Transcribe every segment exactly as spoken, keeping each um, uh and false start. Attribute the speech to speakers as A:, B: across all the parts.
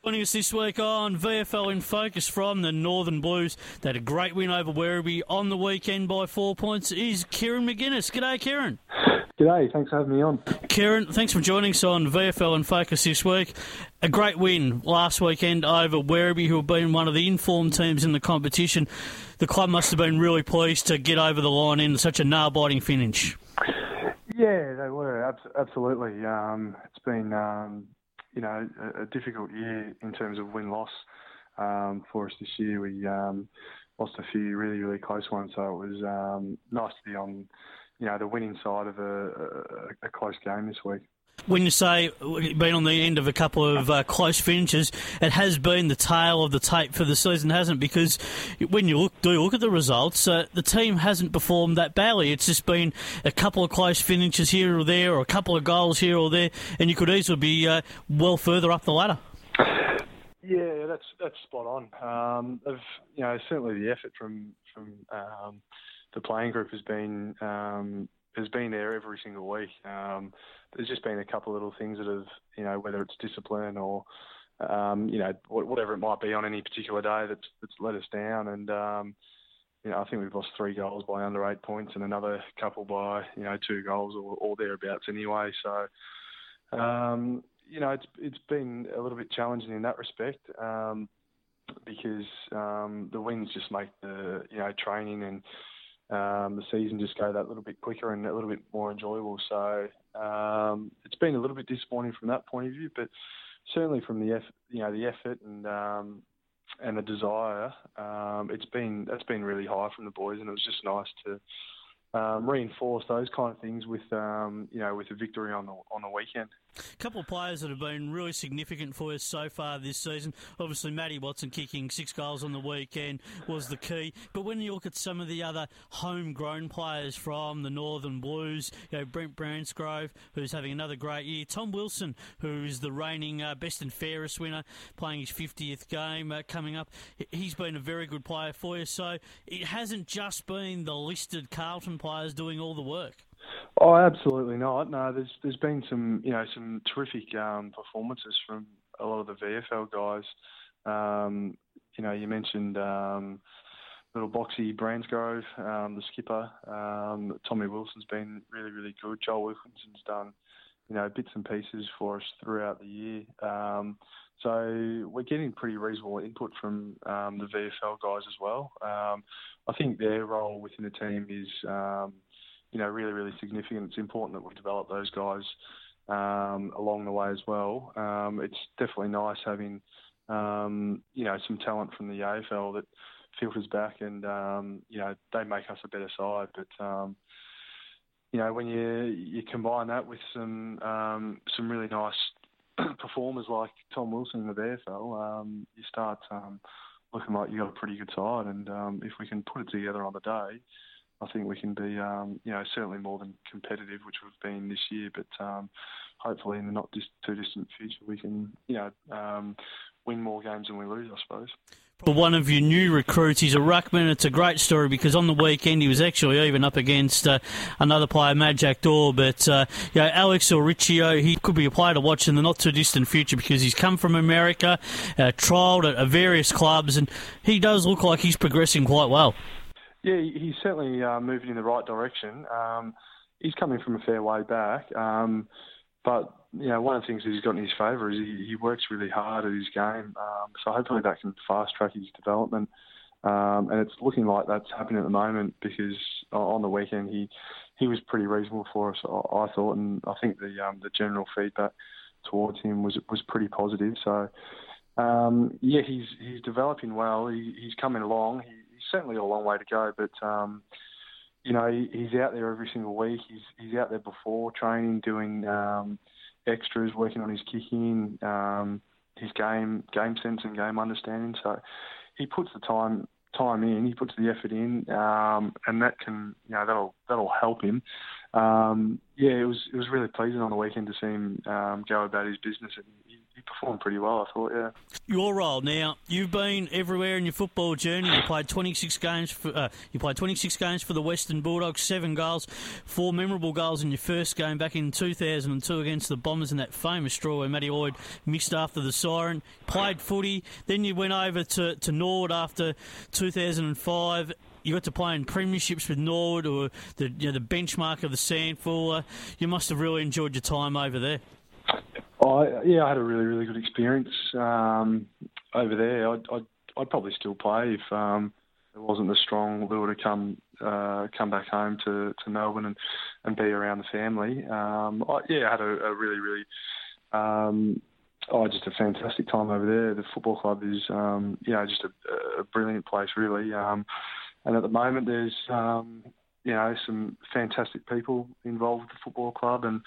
A: Joining us this week on V F L in Focus from the Northern Blues. They had a great win over Werribee on the weekend by four points. Is Kieran McGuinness. G'day, Kieran.
B: G'day, thanks for having me on.
A: Kieran, thanks for joining us on V F L in Focus this week. A great win last weekend over Werribee, who have been one of the informed teams in the competition. The club must have been really pleased to get over the line in such a nail-biting finish.
B: Yeah, they were, absolutely. Um, it's been... Um, you know, a, a difficult year in terms of win-loss um, for us this year. We um, lost a few really, really close ones, so it was um, nice to be on, you know, the winning side of a, a, a close game this week.
A: When you say been on the end of a couple of uh, close finishes, it has been the tail of the tape for the season, hasn't it? Because when you look, do look at the results, uh, the team hasn't performed that badly. It's just been a couple of close finishes here or there, or a couple of goals here or there, and you could easily be uh, well further up the ladder.
B: Yeah, that's that's spot on. Um, of, you know, certainly the effort from from um, the playing group has been um, has been there every single week. Um, There's just been a couple of little things that have, you know, whether it's discipline or, um, you know, whatever it might be on any particular day that's, that's let us down. And, um, you know, I think we've lost three goals by under eight points and another couple by, you know, two goals or, or thereabouts anyway. So, um, you know, it's it's been a little bit challenging in that respect um, because um, the wins just make the, you know, training and, Um, the season just go that little bit quicker and a little bit more enjoyable. So um, it's been a little bit disappointing from that point of view, but certainly from the eff- you know the effort and um, and the desire, um, it's been that's been really high from the boys, and it was just nice to um, reinforce those kind of things with um, you know with a victory on the on the weekend.
A: A couple of players that have been really significant for us so far this season. Obviously, Matty Watson kicking six goals on the weekend was the key. But when you look at some of the other homegrown players from the Northern Blues, you know, Brent Bransgrove, who's having another great year. Tom Wilson, who's the reigning uh, best and fairest winner, playing his fiftieth game uh, coming up. He's been a very good player for you. So it hasn't just been the listed Carlton players doing all the work.
B: Oh, absolutely not. No, there's there's been some you know some terrific um, performances from a lot of the V F L guys. Um, you know, you mentioned um, little Boxy Bransgrove, um, the skipper. Um, Tommy Wilson's been really really good. Joel Wilkinson's done you know bits and pieces for us throughout the year. Um, so we're getting pretty reasonable input from um, the V F L guys as well. Um, I think their role within the team is. Um, you know, really, really significant. It's important that we develop those guys um, along the way as well. Um, it's definitely nice having, um, you know, some talent from the A F L that filters back and, um, you know, they make us a better side. But, um, you know, when you you combine that with some um, some really nice performers like Tom Wilson in the V F L, um, you start um, looking like you've got a pretty good side. And um, if we can put it together on the day, I think we can be, um, you know, certainly more than competitive, which we've been this year. But um, hopefully in the not dis- too distant future, we can, you know, um, win more games than we lose, I suppose.
A: For one of your new recruits, he's a ruckman. It's a great story because on the weekend he was actually even up against uh, another player, Majak Dor. But uh, you know, Alex Oricchio, he could be a player to watch in the not too distant future because he's come from America, uh, trialled at, at various clubs, and he does look like he's progressing quite well.
B: Yeah, he's certainly uh, moving in the right direction. Um, he's coming from a fair way back. Um, but, you know, one of the things that he's got in his favour is he, he works really hard at his game. Um, so hopefully that can fast-track his development. Um, and it's looking like that's happening at the moment because on the weekend he he was pretty reasonable for us, I thought. And I think the um, the general feedback towards him was was pretty positive. So, um, yeah, he's he's developing well. He, he's coming along. He, He's certainly got a long way to go, but um, you know he, he's out there every single week. He's he's out there before training, doing um, extras, working on his kicking, um, his game game sense and game understanding. So he puts the time time in, he puts the effort in, um, and that can you know that'll that'll help him. Um, yeah, it was it was really pleasing on the weekend to see him um, go about his business, and he, he performed pretty well, I thought, yeah.
A: Your role now, you've been everywhere in your football journey. You played twenty-six games for uh, you played twenty-six games for the Western Bulldogs, seven goals, four memorable goals in your first game back in two thousand two against the Bombers in that famous draw where Matty Lloyd missed after the siren. Played footy, then you went over to, to Norwood after two thousand five. You got to play in premierships with Norwood, or the you know, the benchmark of the Sandful. Uh, you must have really enjoyed your time over there.
B: Oh, yeah, I had a really, really good experience um, over there. I'd, I'd, I'd probably still play if um, there wasn't the strong lure to come uh, come back home to, to Melbourne and, and be around the family. Um, I, yeah, I had a, a really, really, um, oh, just a fantastic time over there. The football club is, um, you know, just a, a brilliant place, really. Um, and at the moment, there's, um, you know, some fantastic people involved with the football club, and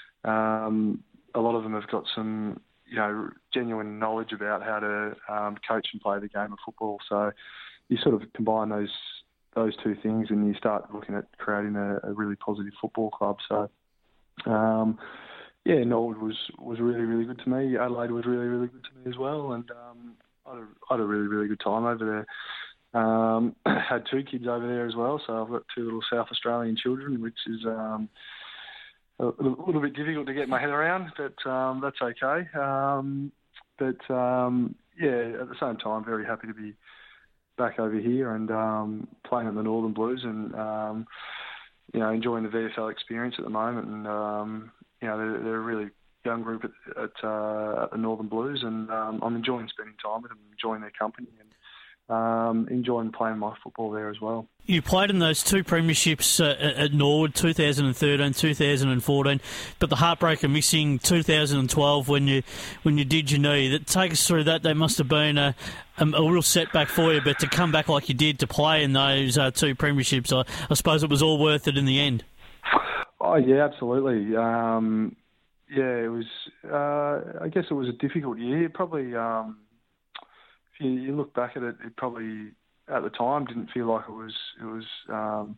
B: um, a lot of them have got some, you know, genuine knowledge about how to um, coach and play the game of football. So you sort of combine those those two things, and you start looking at creating a, a really positive football club. So, um, yeah, Norwood was, was really, really good to me. Adelaide was really, really good to me as well, and um, I, had a, I had a really, really good time over there. Um, had two kids over there as well, so I've got two little South Australian children, which is Um, a little bit difficult to get my head around, but um, that's okay. Um, but um, yeah, at the same time, very happy to be back over here and um, playing at the Northern Blues, and um, you know, enjoying the V F L experience at the moment. And um, you know, they're, they're a really young group at, at, uh, at the Northern Blues, and um, I'm enjoying spending time with them, enjoying their company, and um, enjoying playing my football there as well.
A: You played in those two premierships uh, at Norwood, two thousand thirteen, two thousand fourteen, but the heartbreaker missing two thousand twelve when you when you did your knee. That take us through that. That must have been a, a, a real setback for you, but to come back like you did to play in those uh, two premierships, I, I suppose it was all worth it in the end.
B: Oh yeah, absolutely. Um, yeah, it was. Uh, I guess it was a difficult year. Probably, um, if you, you look back at it, it probably, at the time, didn't feel like it was it was um,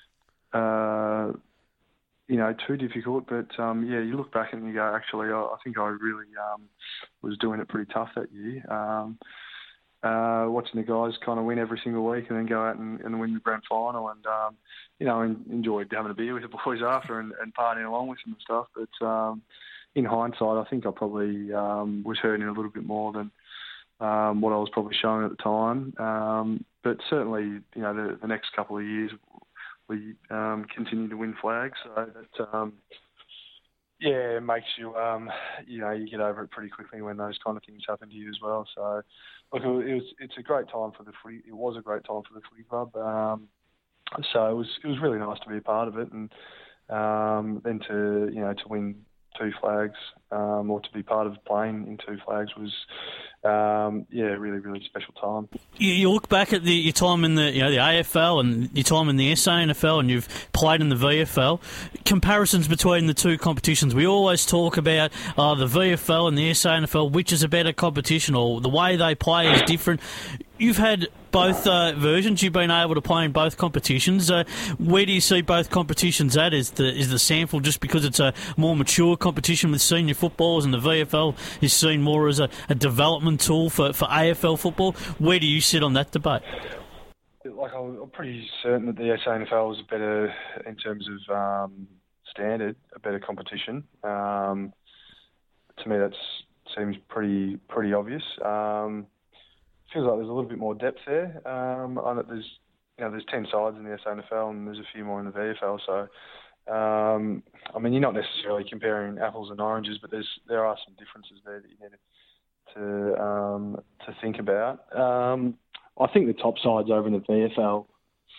B: uh, you know, too difficult. But um, yeah, you look back and you go, actually, I, I think I really um, was doing it pretty tough that year. Um, uh, watching the guys kind of win every single week and then go out and, and win the grand final, and um, you know, and enjoyed having a beer with the boys after and, and partying along with them and stuff. But um, in hindsight, I think I probably um, was hurting a little bit more than Um, what I was probably showing at the time. Um, but certainly, you know, the, the next couple of years we um, continue to win flags. So that, um, yeah, it makes you, um, you know, you get over it pretty quickly when those kind of things happen to you as well. So, look, it was, it's a great time for the footy. It was a great time for the footy club. Um, so it was, it was really nice to be a part of it, and um, then to, you know, to win two flags, um, or to be part of playing in two flags was, um, yeah, really, really special time.
A: You, you look back at the, your time in the, you know, the A F L and your time in the S A N F L, and you've played in the V F L. Comparisons between the two competitions. We always talk about uh, the V F L and the S A N F L, which is a better competition, or the way they play is different. You've had both uh, versions. You've been able to play in both competitions. Uh, where do you see both competitions at? Is the is the Sandful just because it's a more mature competition with senior footballers, and the V F L is seen more as a, a development tool for, for A F L football? Where do you sit on that debate?
B: Like, I'm pretty certain that the S A N F L is better in terms of um, standard, a better competition. Um, to me, that seems pretty pretty obvious. Um, feels like there's a little bit more depth there. Um, I know there's, you know, there's ten sides in the S A N F L and there's a few more in the V F L. So, um, I mean, you're not necessarily comparing apples and oranges, but there's there are some differences there that you need to um, to think about. Um, I think the top sides over in the V F L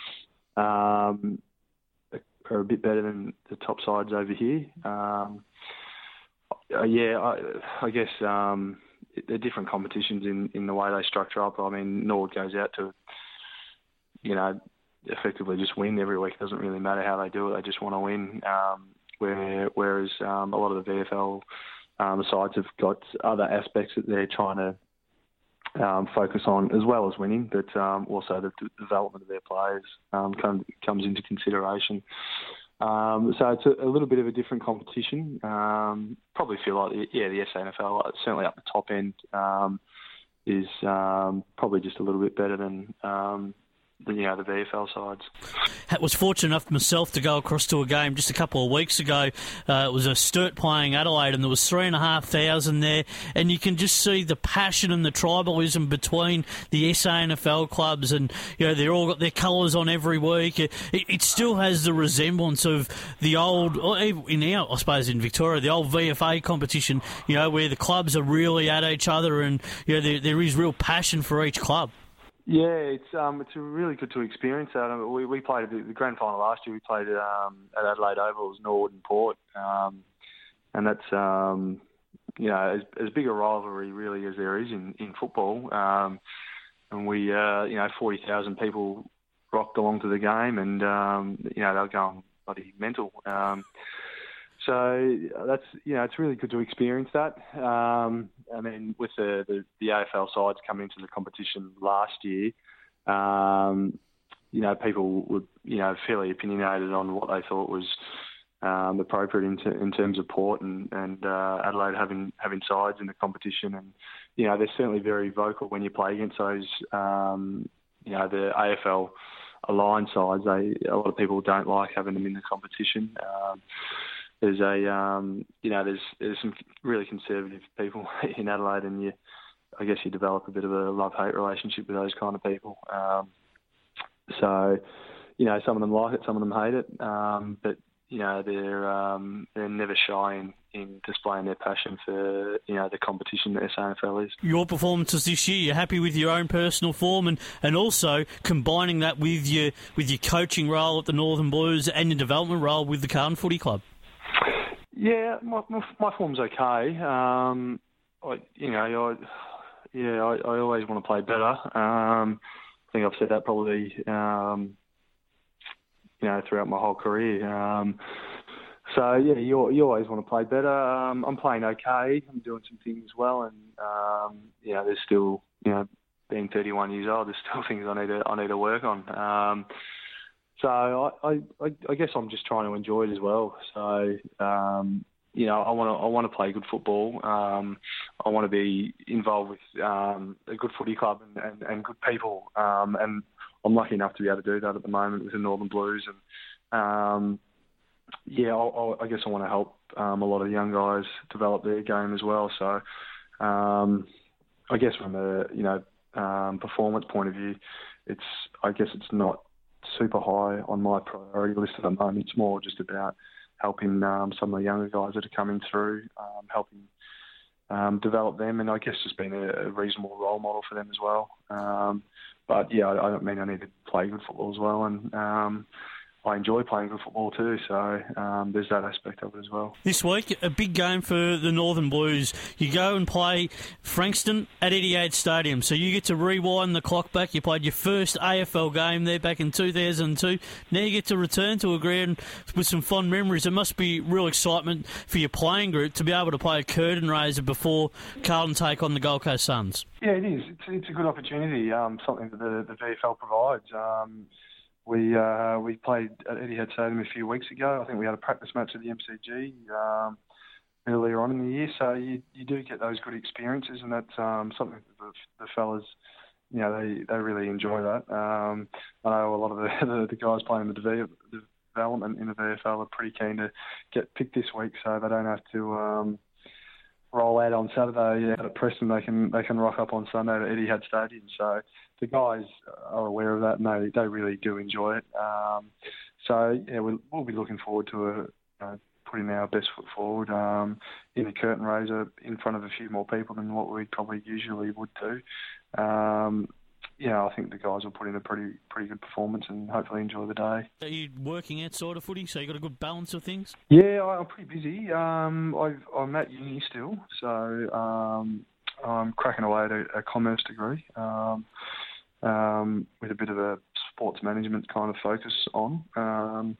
B: um, are a bit better than the top sides over here. Um, yeah, I, I guess. Um, They're different competitions in, in the way they structure up. I mean, Norwood goes out to, you know, effectively just win every week. It doesn't really matter how they do it. They just want to win. Um, where, whereas um, a lot of the V F L um, sides have got other aspects that they're trying to um, focus on, as well as winning, but um, also the d- development of their players um, come, comes into consideration. Um, so it's a, a little bit of a different competition. Um, probably feel like, yeah, the S A N F L, certainly up the top end, um, is um, probably just a little bit better than um, the, you know, the V F L sides.
A: I was fortunate enough myself to go across to a game just a couple of weeks ago. Uh, it was a Sturt playing Adelaide, and there was three and a half thousand there, and you can just see the passion and the tribalism between the S A N F L clubs, and you know they're all got their colours on every week. It, it still has the resemblance of the old, in our, I suppose in Victoria, the old V F A competition. You know where the clubs are really at each other, and you know there, there is real passion for each club.
B: Yeah, it's um, it's really good to experience that. I mean, we we played the grand final last year. We played um, at Adelaide Oval, it was Norwood and Port, um, and that's um, you know as, as big a rivalry really as there is in in football. Um, and we uh, you know forty thousand people rocked along to the game, and um, you know they were going bloody mental. Um, So that's you know it's really good to experience that. Um, I mean, with the, the, the A F L sides coming into the competition last year, um, you know people were you know fairly opinionated on what they thought was um, appropriate in, t- in terms of Port and, and uh, Adelaide having having sides in the competition, and you know they're certainly very vocal when you play against those um, you know the A F L aligned sides. They a lot of people don't like having them in the competition. Um, There's a, um, you know, there's there's some really conservative people in Adelaide, and you, I guess you develop a bit of a love-hate relationship with those kind of people. Um, so, you know, some of them like it, some of them hate it, um, but you know, they're um, they're never shy in, in displaying their passion for you know the competition that S A N F L is.
A: Your performances this year, you're happy with your own personal form, and, and also combining that with your with your coaching role at the Northern Blues and your development role with the Carlton Footy Club.
B: Yeah, my, my my form's okay. Um, I, you know, I, yeah, I, I always want to play better. Um, I think I've said that probably, um, you know, throughout my whole career. Um, so yeah, you you always want to play better. Um, I'm playing okay. I'm doing some things well, and um, you know, there's still, you know, being thirty-one years old, there's still things I need to I need to work on. Um, So I, I, I guess I'm just trying to enjoy it as well. So um, you know, I want to I want to play good football. Um, I want to be involved with um, a good footy club and, and, and good people. Um, and I'm lucky enough to be able to do that at the moment with the Northern Blues. And um, yeah, I'll, I'll, I guess I want to help um, a lot of young guys develop their game as well. So um, I guess from a you know um, performance point of view, it's I guess it's not super high on my priority list at the moment. It's more just about helping um, some of the younger guys that are coming through, um, helping um, develop them, and I guess just being a, a reasonable role model for them as well. Um, but yeah, I, I don't mean I need to play good football as well, and um, I enjoy playing good football too, so um, there's that aspect of it as well.
A: This week, a big game for the Northern Blues. You go and play Frankston at Etihad Stadium, so you get to rewind the clock back. You played your first A F L game there back in two thousand two. Now you get to return to a ground with some fond memories. It must be real excitement for your playing group to be able to play a curtain raiser before Carlton take on the Gold Coast Suns.
B: Yeah, it is. It's, it's a good opportunity, um, something that the, the V F L provides. Um, We uh, we played at Etihad Stadium a few weeks ago. I think we had a practice match at the M C G um, earlier on in the year. So you, you do get those good experiences, and that's um, something that the, the fellas, you know, they, they really enjoy that. Um, I know a lot of the, the, the guys playing the, dev- the development in the V F L are pretty keen to get picked this week, so they don't have to um, roll out on Saturday yeah, at Preston. They can they can rock up on Sunday at Etihad Stadium. So the guys are aware of that, and they, they really do enjoy it. Um, so, yeah, we'll, we'll be looking forward to a, uh, putting our best foot forward um, in a curtain raiser in front of a few more people than what we probably usually would do. Um, yeah, I think the guys will put in a pretty pretty good performance and hopefully enjoy the day.
A: Are you working outside of footy, so you got a good balance of things?
B: Yeah, I'm pretty busy. Um, I've, I'm at uni still, so um, I'm cracking away at a, a commerce degree. Um, Um, with a bit of a sports management kind of focus on. Um,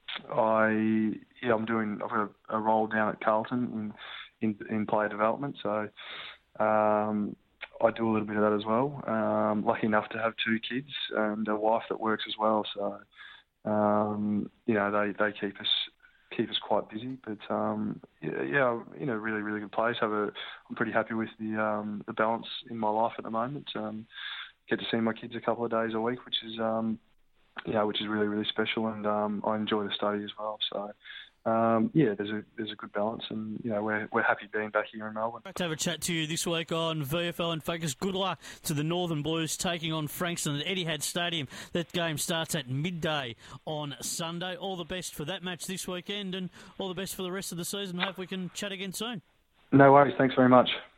B: I yeah, I'm doing. I've got a, a role down at Carlton in in, in player development, so um, I do a little bit of that as well. Um, lucky enough to have two kids and a wife that works as well, so um, you know, they, they keep us keep us quite busy. But um, yeah, yeah, you know, really really good place. Have a, I'm pretty happy with the um, the balance in my life at the moment. Um, get to see my kids a couple of days a week, which is um, yeah, which is really really special, and um, I enjoy the study as well. So. Um, yeah, there's a there's a good balance, and you know we're we're happy being back here in Melbourne.
A: Great to have a chat to you this week on V F L in Focus. Good luck to the Northern Blues taking on Frankston at Etihad Stadium. That game starts at midday on Sunday. All the best for that match this weekend, and all the best for the rest of the season. I hope we can chat again soon.
B: No worries. Thanks very much.